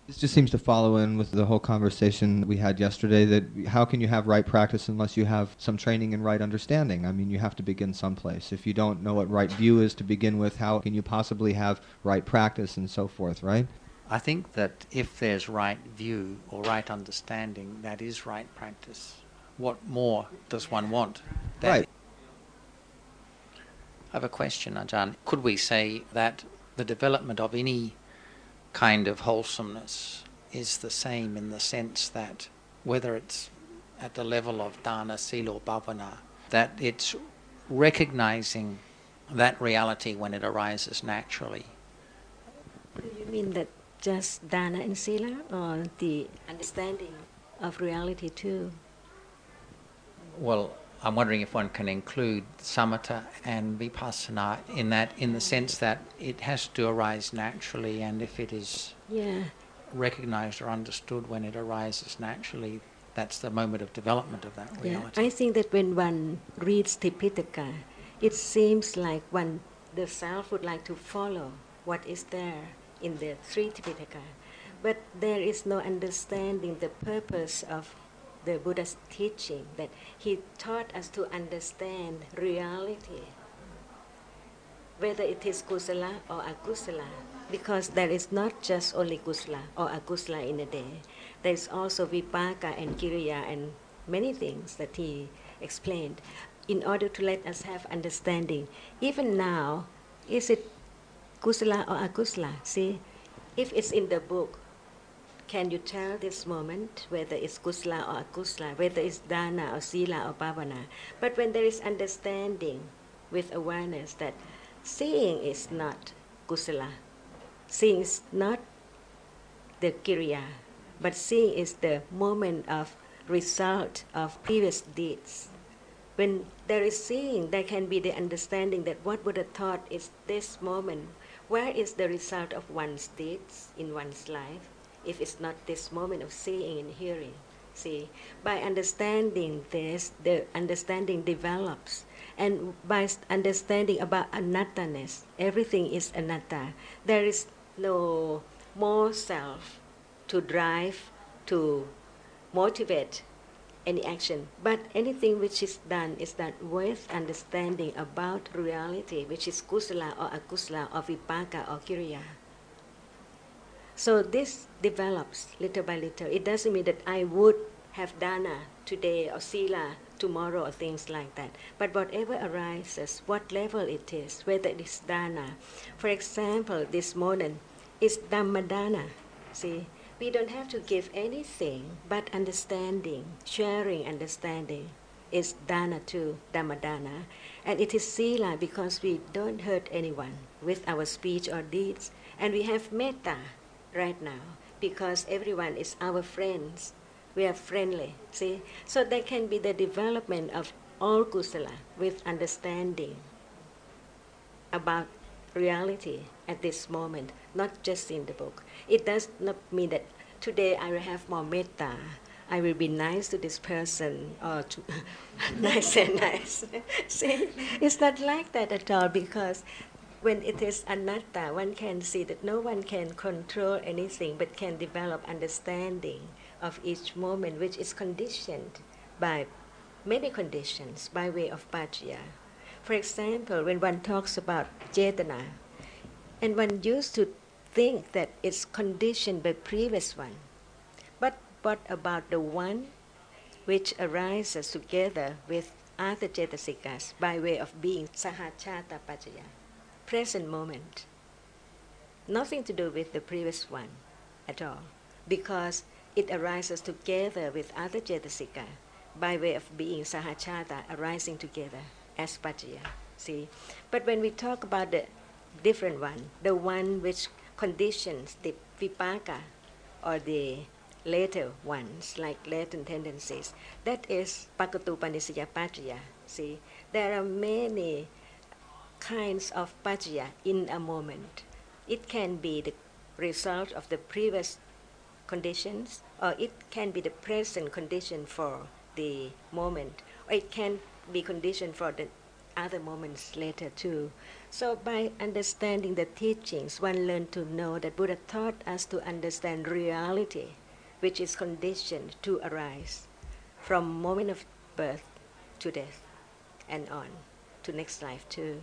This just seems to follow in with the whole conversation we had yesterday that how can you have right practice unless you have some training in right understanding? I mean, you have to begin someplace. If you don't know what right view is to begin with, how can you possibly have right practice and so forth, right? I think that if there's right view or right understanding, that is right practice. What more does one want? Right. I have a question, Ajahn. Could we say that the development of any kind of wholesomeness is the same in the sense that whether it's at the level of dana, sila or bhavana, that it's recognizing that reality when it arises naturally? Do you mean that just dana and sila, or the understanding of reality too? Well, I'm wondering if one can include samatha and vipassana in that, in the sense that it has to arise naturally, and if it is recognized or understood when it arises naturally, that's the moment of development of that reality. I think that when one reads Tipitaka, it seems like the self would like to follow what is there in the three Tipitaka, but there is no understanding the purpose of the Buddha's teaching, that he taught us to understand reality, whether it is kusala or akusala, because there is not just only kusala or akusala in a day. There is also vipaka and kiriya and many things that he explained in order to let us have understanding. Even now, is it kusala or akusala? See, if it's in the book, can you tell this moment whether it's kusala or akusala, whether it's dana or sila or bhavana? But when there is understanding with awareness that seeing is not kusala, seeing is not the kiriya, but seeing is the moment of result of previous deeds. When there is seeing, there can be the understanding that what Buddha taught is this moment. Where is the result of one's deeds in one's life if it's not this moment of seeing and hearing? See, by understanding this, the understanding develops. And by understanding about anatta-ness, everything is anatta. There is no more self to drive, to motivate any action. But anything which is done with understanding about reality, which is kusala or akusala or vipaka or kiriya. So this develops little by little. It doesn't mean that I would have dana today or sila tomorrow or things like that. But whatever arises, what level it is, whether it is dana. For example, this morning is dhammadana. See, we don't have to give anything but understanding, sharing understanding is dana too, dhammadana. And it is sila because we don't hurt anyone with our speech or deeds. And we have metta right now because everyone is our friends. We are friendly, see? So there can be the development of all kusala with understanding about reality at this moment, not just in the book. It does not mean that today I will have more metta, I will be nice to this person, or to nice and nice. See, it's not like that at all, because when it is anatta, one can see that no one can control anything but can develop understanding of each moment, which is conditioned by many conditions by way of pajya. For example, when one talks about cetana, and one used to think that it's conditioned by previous one. But what about the one which arises together with other cetasikas by way of being sahachata pajaya, present moment? Nothing to do with the previous one at all, because it arises together with other cetasika by way of being sahachata, arising together as pajaya. See, but when we talk about the different one, the one which conditions the vipaka or the later ones, like latent tendencies, that is pakatupanisaya pajaya. See, there are many kinds of pajaya in a moment. It can be the result of the previous conditions, or it can be the present condition for the moment, or it can be condition for the other moments later too. So by understanding the teachings, one learns to know that Buddha taught us to understand reality, which is conditioned to arise from moment of birth to death and on to next life too.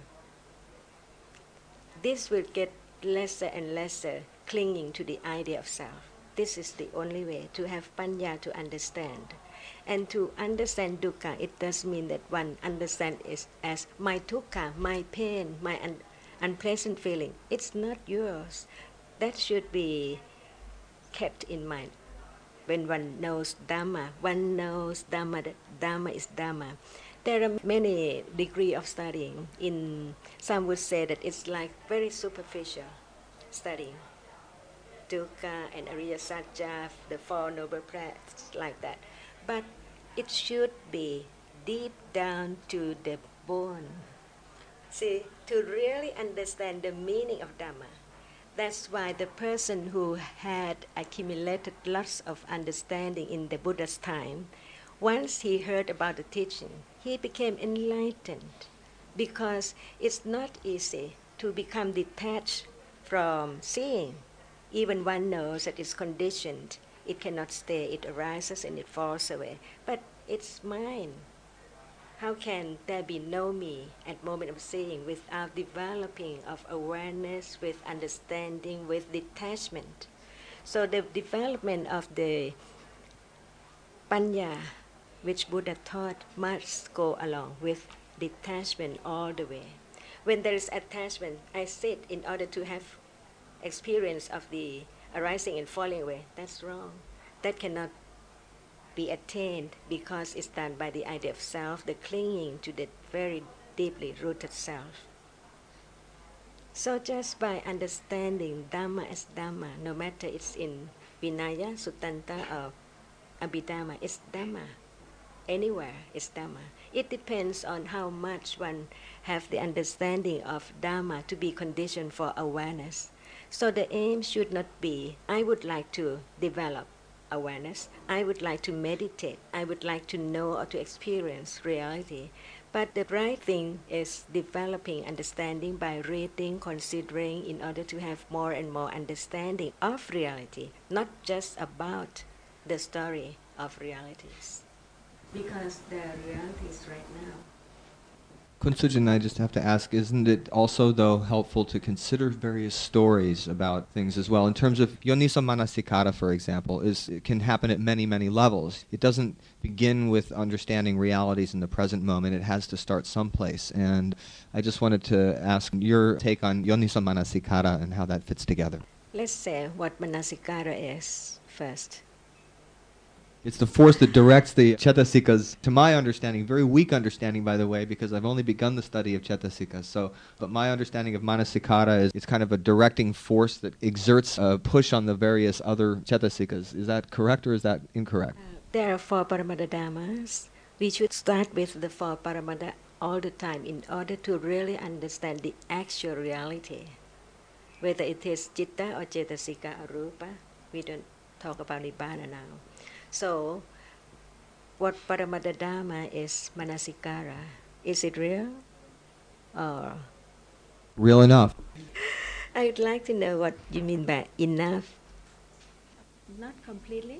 This will get lesser and lesser clinging to the idea of self. This is the only way to have panya, to understand. And to understand dukkha, it does mean that one understands it as my dukkha, my pain, my unpleasant feeling. It's not yours. That should be kept in mind. When one knows Dhamma, one knows Dhamma, that Dhamma is Dhamma. There are many degrees of studying. Some would say that it's like very superficial studying. Dukkha and Ariya Satya, the Four Noble Paths, like that. But it should be deep down to the bone. See, to really understand the meaning of Dhamma. That's why the person who had accumulated lots of understanding in the Buddha's time, once he heard about the teaching, he became enlightened, because it's not easy to become detached from seeing. Even one knows that it's conditioned. It cannot stay. It arises and it falls away. But it's mine. How can there be no me at moment of seeing without developing of awareness, with understanding, with detachment? So the development of the panya, which Buddha taught, must go along with detachment all the way. When there is attachment, I sit in order to have experience of the arising and falling away. That's wrong. That cannot be attained, because it's done by the idea of self, the clinging to the very deeply rooted self. So just by understanding Dhamma as Dhamma, no matter it's in Vinaya, Suttanta, or Abhidhamma, it's Dhamma. Anywhere it's Dhamma. It depends on how much one have the understanding of Dhamma to be conditioned for awareness. So the aim should not be, I would like to develop awareness, I would like to meditate, I would like to know or to experience reality. But the right thing is developing understanding by reading, considering, in order to have more and more understanding of reality, not just about the story of realities. Because there are realities right now. Kunsujin, I just have to ask, isn't it also, though, helpful to consider various stories about things as well? In terms of Yoniso Manasikara, for example, it can happen at many, many levels. It doesn't begin with understanding realities in the present moment. It has to start someplace. And I just wanted to ask your take on Yoniso Manasikara and how that fits together. Let's say what Manasikara is first. It's the force that directs the Cetasikas, to my understanding, very weak understanding, by the way, because I've only begun the study of Cetasikas. But my understanding of Manasikara is it's kind of a directing force that exerts a push on the various other Cetasikas. Is that correct or is that incorrect? There are four Paramada Dhammas. We should start with the four Paramada all the time in order to really understand the actual reality. Whether it is Citta or Cetasika or Rupa, we don't talk about Nibbana now. So, what Paramada Dhamma is Manasikara? Is it real? Or real enough? I'd like to know what you mean by enough. Not completely?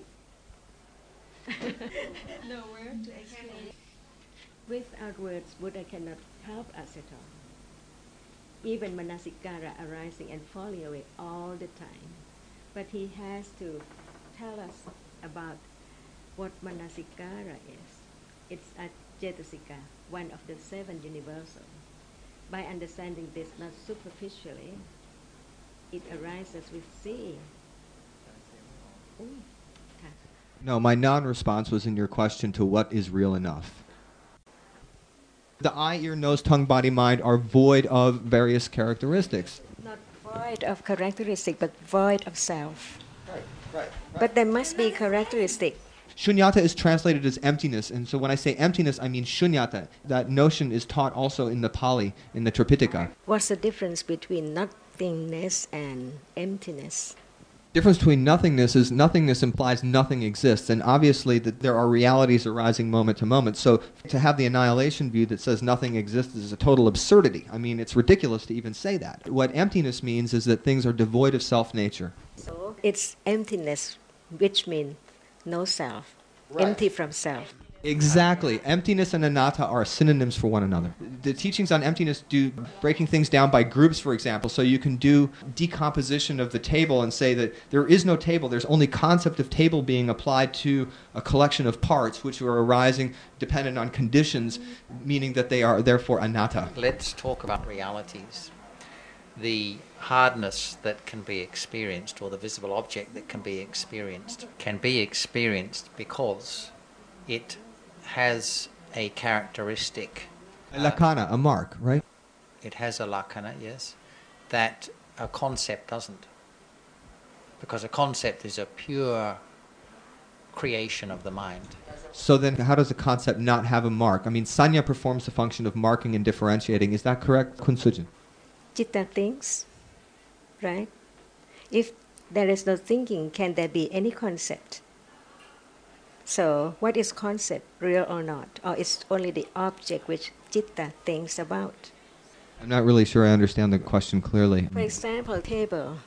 No word to explain. Without words, Buddha cannot help us at all. Even Manasikara arising and falling away all the time. But he has to tell us about what Manasikara is. It's a Cetasika, one of the seven universal. By understanding this not superficially, it arises with seeing. No, my non-response was in your question to what is real enough. The eye, ear, nose, tongue, body, mind are void of various characteristics. Not void of characteristic, but void of self. Right. But there must be characteristic. Shunyata is translated as emptiness, and so when I say emptiness, I mean shunyata. That notion is taught also in the Pali, in the Tripitaka. What's the difference between nothingness and emptiness? Difference between nothingness implies nothing exists, and obviously that there are realities arising moment to moment. So to have the annihilation view that says nothing exists is a total absurdity. I mean, it's ridiculous to even say that. What emptiness means is that things are devoid of self-nature. So it's emptiness, which means no self, Right. empty from self. Exactly. Emptiness and anatta are synonyms for one another. The teachings on emptiness do breaking things down by groups, for example, so you can do decomposition of the table and say that there is no table, there's only concept of table being applied to a collection of parts which are arising dependent on conditions, meaning that they are therefore anatta. Let's talk about realities. The hardness that can be experienced, or the visible object that can be experienced because it has a characteristic. A lakana, a mark, right? It has a lakana, yes, that a concept doesn't. Because a concept is a pure creation of the mind. So then how does a concept not have a mark? I mean, sanya performs the function of marking and differentiating. Is that correct, Kun Sujin? Citta thinks, right? If there is no thinking, can there be any concept? So, what is concept, real or not? Or it's only the object which citta thinks about? I'm not really sure I understand the question clearly. For example, table.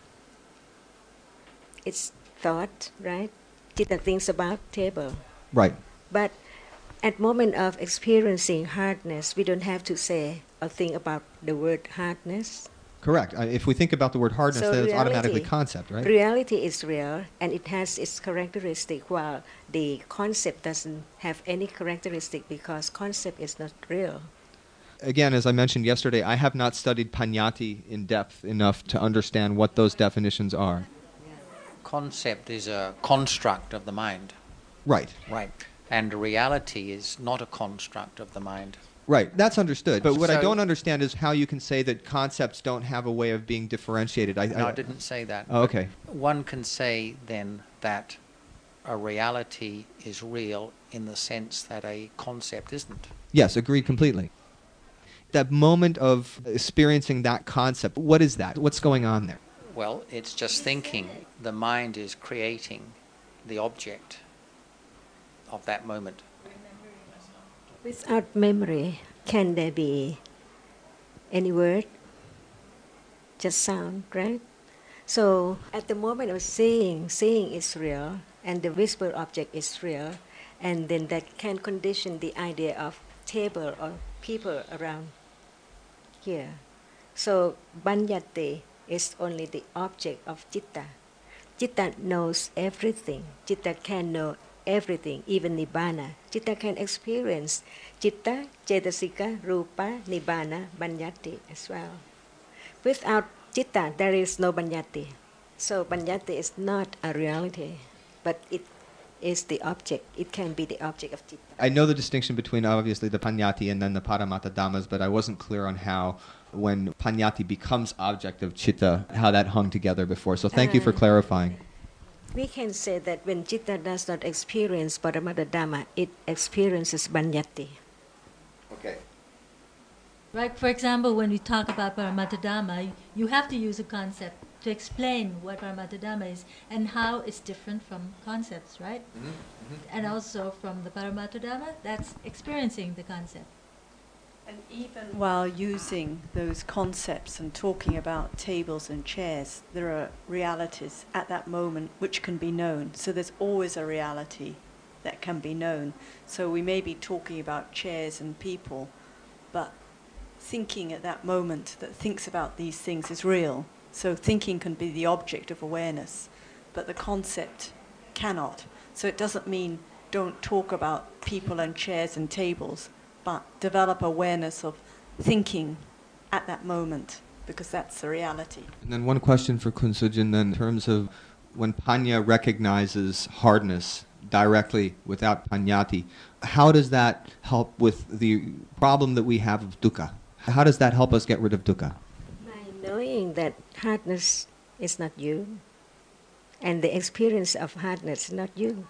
It's thought, right? Citta thinks about table. Right. But at moment of experiencing hardness, we don't have to say or think about the word hardness. Correct. If we think about the word hardness, So then it's automatically reality- concept, right? Reality is real and it has its characteristic, while the concept doesn't have any characteristic because concept is not real. Again, as I mentioned yesterday, I have not studied Paññāti in depth enough to understand what those definitions are. Concept is a construct of the mind. Right. Right. And reality is not a construct of the mind. Right. That's understood. But what I So- don't understand is how you can say that concepts don't have a way of being differentiated. No, I didn't say that. Oh, okay. One can say then that a reality is real in the sense that a concept isn't. Yes, agreed completely. That moment of experiencing that concept, what is that? What's going on there? Well, it's just thinking. The mind is creating the object of that moment. Without memory, can there be any word? Just sound, right? So at the moment of seeing is real and the visible object is real, and then that can condition the idea of table or people around here. So Banyati is only the object of citta. Citta knows everything. Citta can know everything, even Nibbana. Citta can experience Citta, Cetasika, Rupa, Nibbana, Banyati as well. Without Citta, there is no Banyati. So Banyati is not a reality, but it is the object. It can be the object of Citta. I know the distinction between obviously the Paññāti and then the Paramattha Dhammas, but I wasn't clear on how when Paññāti becomes object of Citta, how that hung together before. So thank you for clarifying. We can say that when Citta does not experience Paramattha Dhamma, it experiences Banyati. Okay. Right, for example, when we talk about Paramattha Dhamma, you have to use a concept to explain what Paramattha Dhamma is and how it's different from concepts, right? And also from the Paramattha Dhamma, that's experiencing the concept. And even while using those concepts and talking about tables and chairs, there are realities at that moment which can be known. So there's always a reality that can be known. So we may be talking about chairs and people, but thinking at that moment that thinks about these things is real. So thinking can be the object of awareness, but the concept cannot. So it doesn't mean don't talk about people and chairs and tables, but develop awareness of thinking at that moment, because that's the reality. And then one question for Kun Sujin then, in terms of when Panya recognizes hardness directly without Paññāti, how does that help with the problem that we have of dukkha? How does that help us get rid of dukkha? By knowing that hardness is not you, and the experience of hardness is not you.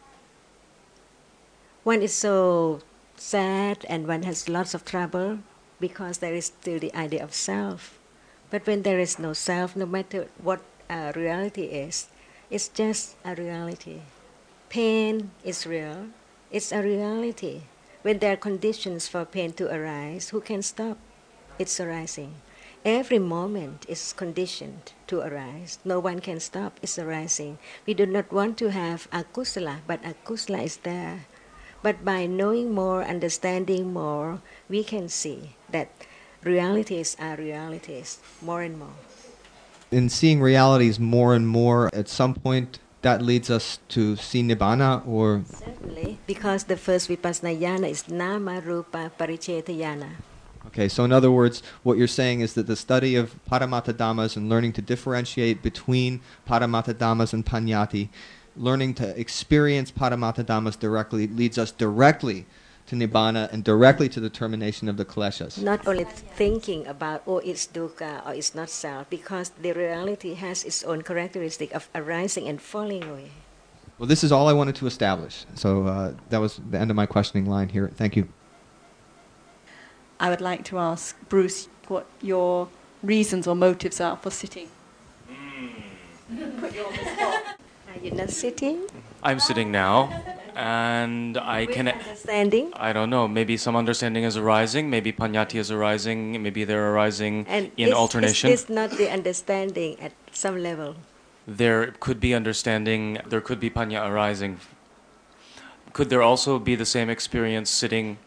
One is so sad and one has lots of trouble because there is still the idea of self. But when there is no self, no matter what reality is, It's just a reality. Pain is real. It's a reality. When there are conditions for pain to arise, who can stop its arising? Every moment is conditioned to arise. No one can stop its arising. We do not want to have akusala, but akusala is there. But by knowing more, understanding more, we can see that realities are realities more and more. In seeing realities more and more, at some point that leads us to see Nibbana, or Certainly, because the first vipassana yana is nama rupa paricheta yana. okay, so in other words, what you're saying is that the study of Paramattha Dhammas and learning to differentiate between Paramattha Dhammas and Paññāti, learning to experience Paramattha Dhammas directly, leads us directly to Nibbana and directly to the termination of the kleshas. Not only thinking about, oh, it's dukkha or it's not self, because the reality has its own characteristic of arising and falling away. Well, this is all I wanted to establish. So that was the end of my questioning line here. Thank you. I would like to ask Bruce what your reasons or motives are for sitting. Put you on the spot. Are you not sitting? I'm sitting now, and I With can... understanding? I don't know, maybe some understanding is arising, maybe Paññāti is arising, maybe they're arising And in alternation. Is not the understanding at some level? There could be understanding, there could be Paññā arising. Could there also be the same experience sitting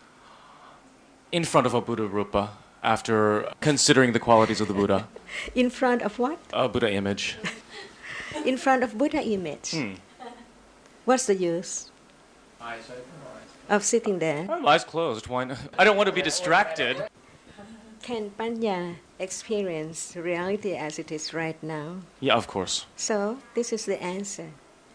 in front of a Buddha Rupa after considering the qualities of the Buddha? In front of what? A Buddha image. In front of Buddha image. What's the use of sitting there? Eyes closed. Why not? I don't want to be distracted. Can Panya experience reality as it is right now? Yeah, of course. So, this is the answer.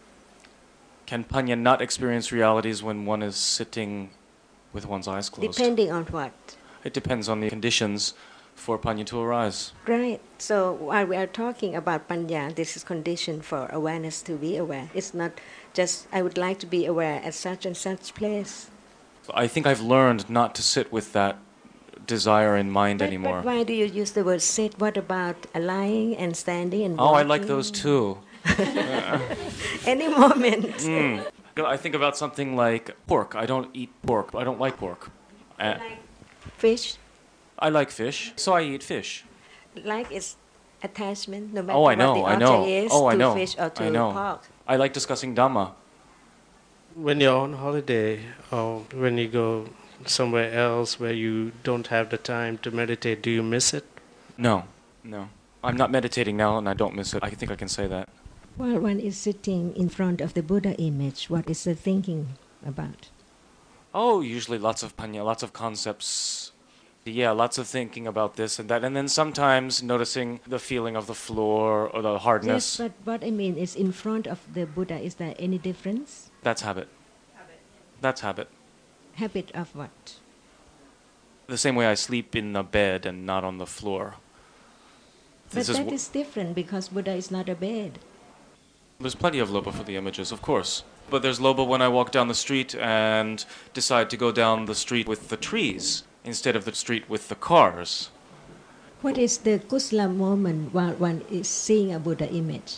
Can Paññā not experience realities when one is sitting with one's eyes closed? Depending on what? It depends on the conditions for Paññā to arise. Right. So, while we are talking about Panya, this is condition for awareness to be aware. It's not just, I would like to be aware at such and such place. I think I've learned not to sit with that desire in mind anymore. But why do you use the word sit? What about lying and standing and Oh, I walking? like those too. Any moment. I think about something like pork. I don't eat pork. I don't like pork. Fish, I like fish, so I eat fish. like its attachment, no matter Oh, I what know, the I object know. is, Oh, I to know. fish or to I know. pork. I like discussing Dhamma. When you're on holiday or when you go somewhere else where you don't have the time to meditate, do you miss it? No. I'm not meditating now and I don't miss it. I think I can say that. While one is sitting in front of the Buddha image, what is the thinking about? Oh, usually lots of Paññā, lots of concepts. Yeah, lots of thinking about this and that. And then sometimes noticing the feeling of the floor or the hardness. Yes, but what I mean is in front of the Buddha, is there any difference? That's habit. That's habit. Habit of what? The same way I sleep in the bed and not on the floor. But that is different because Buddha is not a bed. There's plenty of loba for the images, of course. But there's loba when I walk down the street and decide to go down the street with the trees instead of the street with the cars. What is the kusala moment while one is seeing a Buddha image?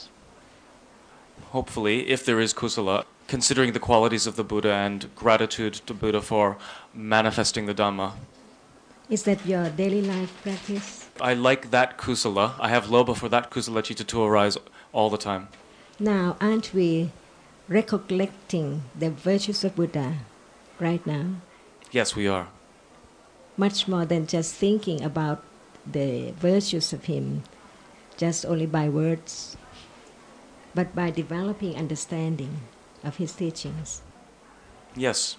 Hopefully, if there is kusala, considering the qualities of the Buddha and gratitude to Buddha for manifesting the Dhamma. Is that your daily life practice? I like that kusala. I have loba for that kusala chitta to arise all the time. Now, aren't we recollecting the virtues of Buddha right now? Yes, we are. Much more than just thinking about the virtues of him, just only by words, but by developing understanding of his teachings. Yes.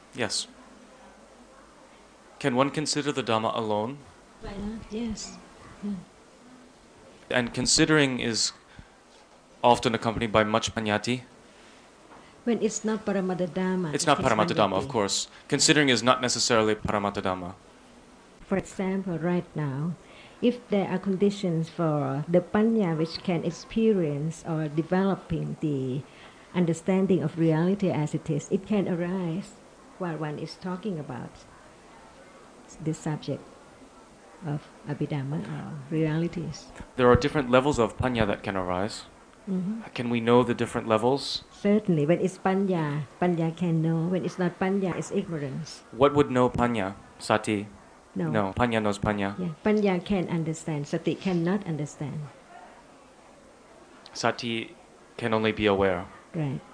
Can one consider the Dhamma alone? Why not? Yes. And considering is often accompanied by much paññāti. When it's not Paramattha Dhamma. It's not it is Paramattha Dhamma, of Paññāti. course. Considering is not necessarily Paramattha Dhamma. For example, right now, if there are conditions for the Panya which can experience or developing the understanding of reality as it is, it can arise while one is talking about the subject of Abhidhamma or realities. There are different levels of paññā that can arise. Can we know the different levels? Certainly, when it's panya, panya can know. When it's not panya, it's ignorance. What would know panya? Sati? No. No, panya knows panya. Yeah, panya can understand. Sati cannot understand. Sati can only be aware. Right.